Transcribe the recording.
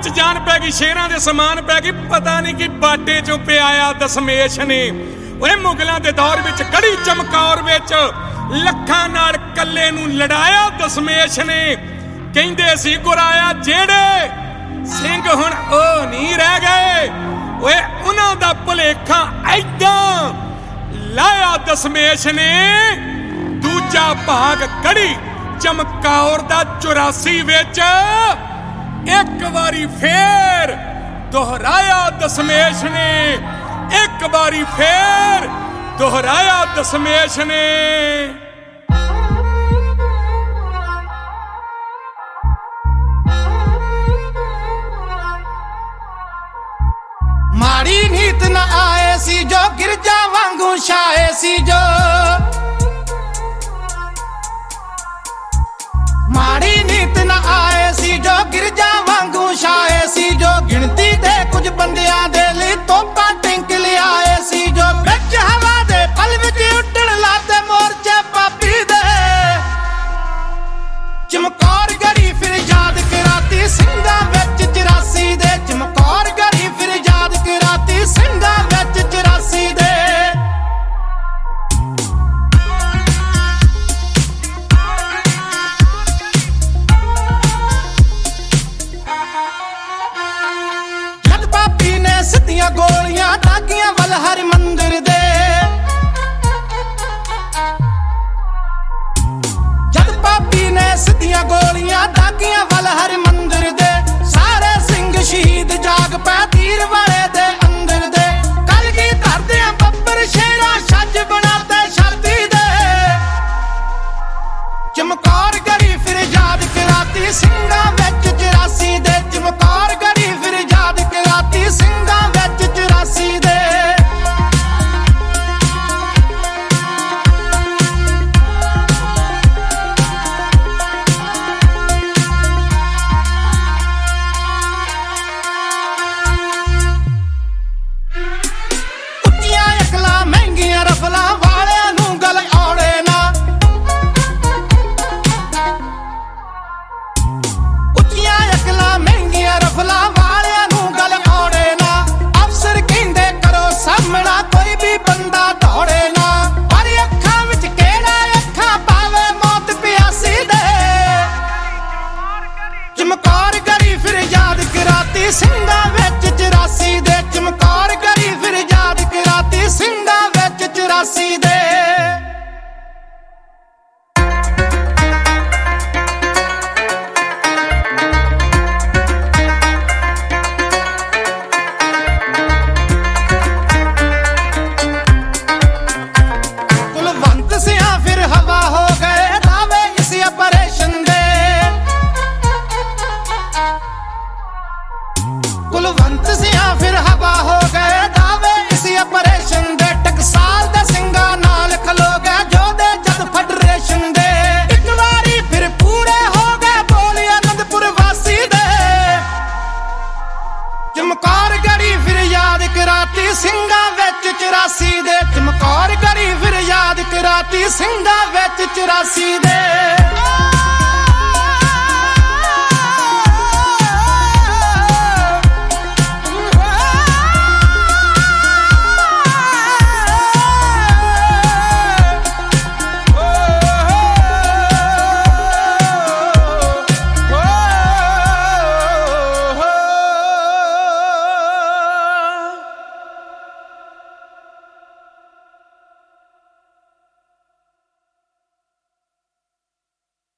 ਵਿੱਚ ਜਾਨ ਪੈ ਗਈ, ਸ਼ੇਰਾਂ ਦੇ ਸਮਾਨ ਪੈ ਗਈ। ਪਤਾ ਨਹੀਂ ਕਿ ਬਾਟੇ ਚੋਂ ਪਿਆਇਆ ਦਸ਼ਮੇਸ਼ ਨੇ। ਓਏ ਮੁਗਲਾਂ ਦੇ ਦੌਰ ਵਿੱਚ ਕੜੀ ਚਮਕੌਰ ਵਿੱਚ ਲੱਖਾਂ ਨਾਲ ਕੱਲੇ ਨੂੰ ਲੜਾਇਆ ਦਸ਼ਮੇਸ਼ ਨੇ। ਕਹਿੰਦੇ ਸੀ ਗੁਰਾਇਆ ਜਿਹੜੇ ਸਿੰਘ ਹੁਣ ਉਹ ਨਹੀਂ ਰਹਿ ਗਏ। ਓਏ ਉਹਨਾਂ ਦਾ ਭੁਲੇਖਾ ਐਦਾਂ ਲਾਇਆ ਦਸ਼ਮੇਸ਼ ਨੇ। ਦੂਜਾ ਭਾਗ ਕੜੀ ਚਮਕੌਰ ਦਾ 84 ਵਿੱਚ ਇੱਕ ਵਾਰੀ ਫੇਰ ਦੁਹਰਾਇਆ ਦਸ਼ਮੇਸ਼ ਨੇ। ਇੱਕ ਵਾਰੀ ਫੇਰ ਦੁਹਰਾਇਆ ਦਸ਼ਮੇਸ਼ ਨੇ। ਮਾੜੀ ਨੀਤ ਨਾ ਆਏ ਸੀ ਜੋ ਗਿਰਜਾ ਵਾਂਗੂ ਛਾਏ ਸੀ ਜੋ। ਮਾੜੀ ਨੀਤ ਨਾ ਆਏ ਸੀ ਜੋ ਗਿਰਜਾ ਵਾਂਗੂ ਛਾਏ ਸੀ ਜੋ। ਗਿਣਤੀ ਦੇ ਕੁਝ ਬੰਦਿਆਂ ਦੇ ਲਈ ਤੋਪਾਂ ਟਿੰਕ ਲਿਆਏ ਸੀ ਜੋ। ਵਿੱਚ ਹਵਾ ਦੇ ਪਲ ਵਿੱਚ ਉੱਡਣ ਲਾਤੇ ਮੋਰਚੇ ਪਾਪੀ ਦੇ। ਚਮਕੌਰ ਗੜੀ ਫਿਰ ਯਾਦ ਕਰਾਤੀ ਸਿੰਘਾਂ ਵਿੱਚ 84 ਦੇ। ਚਮਕੌਰ ਗੜੀ ਫਿਰ ਯਾਦ ਕਰਾਤੀ ਸਿੰਘਾਂ ਵਿੱਚ 84 ਦੇ। ਜਦ ਪਾਪੀ ਨੇ ਸਿੱਧੀਆਂ ਗੋਲੀਆਂ ਦਾਗੀਆਂ ਵੱਲ ਹਰ ਮੰਦਰ ਦੇ। ਜਦ ਪਾਪੀ ਨੇ ਸਿੱਧੀਆਂ ਗੋਲੀਆਂ ਦਾਗੀਆਂ ਵੱਲ ਹਰ ਮੰਦਰ ਦੇ। ਸਾਰੇ ਸਿੰਘ ਸ਼ਹੀਦ ਜਾਗ ਪੈ ਤੀਰ ਵਾਲੇ ਦੇ ਅੰਦਰ ਦੇ। ਕਲਗੀ ਧਰਦਿਆਂ ਬੱਬਰ ਸ਼ੇਰਾਂ ਛੱਜ ਬਣਾਤੇ ਸ਼ਰਦੀ ਦੇ। ਚਮਕੌਰ ਗੜੀ ਫਿਰ ਯਾਦ ਕਰਾਤੀ ਸਿੰਘਾਂ ਵਿੱਚ 84 ਦੇ। ਚਮਕੌਰ ਗੜੀ ਫਿਰ ਯਾਦ ਕਰਾਤੀ ਸਿੰਘਾਂ ਵਿੱਚ 84 ਦੇ। ਉੱਚੀਆਂ ਅਕਲਾਂ ਮਹਿੰਗੀਆਂ ਰਫਲਾਂ ਵਾਲਿਆਂ ਨੂੰ ਗਲ ਔੜੇ ਨਾ। ਉੱਚੀਆਂ ਅਕਲਾਂ ਮਹਿੰਗੀਆਂ ਰਫਲਾਂ ਵਾਲਿਆਂ ਨੂੰ ਗਲ ਔੜੇ ਨਾ। ਅਫਸਰ ਕਹਿੰਦੇ ਕਰੋ ਸਾਹਮਣਾ ਕੋਈ ਵੀ ਬੰਦਾ ਦੌੜੇ ਨਾ। ਪਰ ਅੱਖਾਂ ਵਿੱਚ ਕਿਹੜਾ ਅੱਖਾਂ ਪਾਵੇ ਮੌਤ ਪਿਆਸੀ ਦੇ। ਚਮਕੌਰ ਗੜੀ ਫਿਰ ਯਾਦ ਕਰਾਤੀ ਸਿੰਘਾਂ ਵਿੱਚ 84 ਦੇ। ਚਮਕੌਰ ਗੜੀ ਫਿਰ ਯਾਦ ਕਰਾਤੀ ਸਿੰਘਾਂ ਵਿੱਚ 84 ਦੇ। ਕੁਲਵੰਤ ਸਿਆਂ ਫਿਰ ਹਵਾ ਹੋ ਗਏ ਦਾਵੇ ਇਸ ਆਪਰੇਸ਼ਨ ਦੇ। ਕੁਲਵੰਤ ਸਿਆਂ ਫਿਰ ਹਵਾ ਹੋ ਗਏ ਦਾਵੇ ਇਸ ਆਪਰੇਸ਼ਨ ਦੇ। ਟਕਸਾਲ ਦੇ ਸਿੰਘਾਂ ਨਾਲ ਖਲੋ ਗਏ ਜੋਧੇ ਜਦ ਫੈਡਰੇਸ਼ਨ ਦੇ। ਇੱਕ ਵਾਰੀ ਫਿਰ ਪੂਰੇ ਹੋ ਗਏ ਬੋਲੇ ਅਨੰਦਪੁਰ ਵਾਸੀ ਦੇ। ਚਮਕੌਰ ਗੜੀ ਫਿਰ ਯਾਦ ਕਰਾਤੀ ਸਿੰਘਾਂ ਵਿੱਚ 84 ਦੇ। ਚਮਕੌਰ ਗੜੀ ਫਿਰ ਯਾਦ ਕਰਾਤੀ ਸਿੰਘਾਂ ਵਿੱਚ 84 ਦੇ।